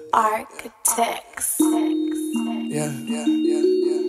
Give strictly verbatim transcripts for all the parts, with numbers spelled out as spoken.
Architects. Yeah, yeah, yeah, yeah,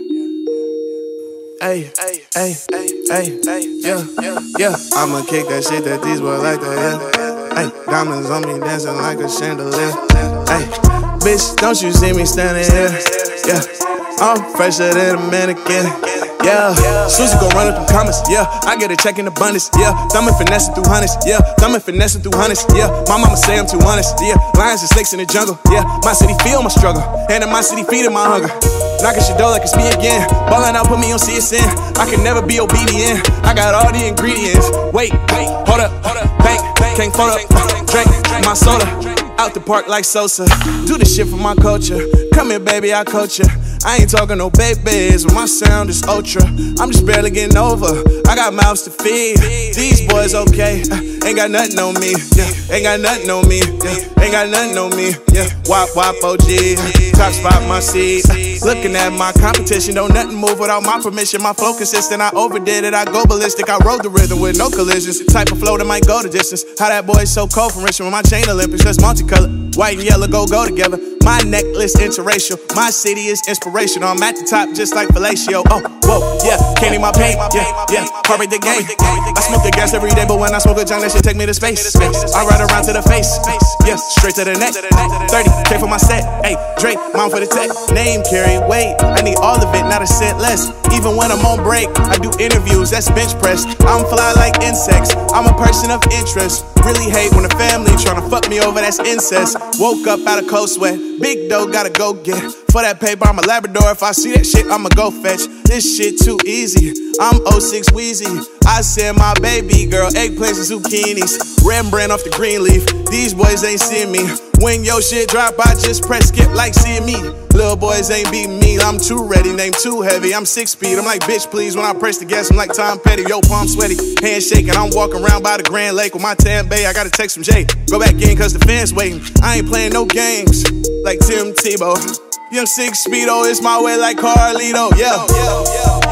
yeah. Ay, ay, ay, ay, ay, yeah, yeah, yeah. I'ma kick that shit that these boys like to hear. Ay, diamonds on me dancing like a chandelier. Ay, bitch, don't you see me standing here? Yeah, I'm fresher than a mannequin. Yeah, Susie gon' run it through comments. Yeah, I get a check in abundance. Yeah, thumbing finessing through hundreds. Yeah, thumbing finessing through hundreds. Yeah, my mama say I'm too honest. Yeah, lions and snakes in the jungle. Yeah, my city feel my struggle, and in my city feeding my hunger. Knocking shit door like it's me again. Ballin' out, put me on C S N. I can never be obedient. I got all the ingredients. Wait, wait, hold up, hold up, bank, can't fold up. Drink my soda, out the park like Sosa. Do this shit for my culture. Come here, baby, I coach ya. I ain't talking no babies, my sound is ultra. I'm just barely getting over. I got mouths to feed. These boys okay, uh, ain't got nothing on me. Yeah, ain't got nothing on me. Yeah, ain't got nothing on me. Yeah, wop wop O G, top spot my seat. Uh, looking at my competition, don't nothing move without my permission. My flow consistent, I overdid it, I go ballistic. I rode the rhythm with no collisions. Type of flow that might go the distance. How that boy so cold from Richmond, my chain Olympics, that's multicolored. White and yellow go go together. My necklace interracial, my city is inspirational. I'm at the top just like fellatio. Oh, whoa, yeah, can't eat my paint, yeah, yeah, heartbreak the game. I smoke the gas every day, but when I smoke a joint, that shit take me to space. I ride around to the face, yeah, straight to the neck. thirty K for my set, ayy, Drake, mom for the tech. Name, carry, weight, I need all of it, not a cent less. Even when I'm on break, I do interviews, that's bench press. I'm fly like insects, I'm a person of interest. Really hate when the family tryna fuck me over, that's incest. Woke up out of cold sweat, big dough gotta go get. For that paper, I'm a Labrador, if I see that shit, I'ma go fetch. This shit too easy, I'm oh six Wheezy. I send my baby girl eggplants and zucchinis. Rembrandt off the green leaf, these boys ain't seeing me. When your shit drop, I just press skip like seeing me. Little boys ain't beating me, I'm too ready, name too heavy. I'm six speed, I'm like bitch please. When I press the gas, I'm like Tom Petty. Yo, palm sweaty, hand shaking. I'm walking around by the Grand Lake with my tan bay. I gotta text from Jay, go back in cause the fans waiting. I ain't playing no games like Tim Tebow. Young six speedo, it's my way like Carlito. Yeah, yeah, yeah.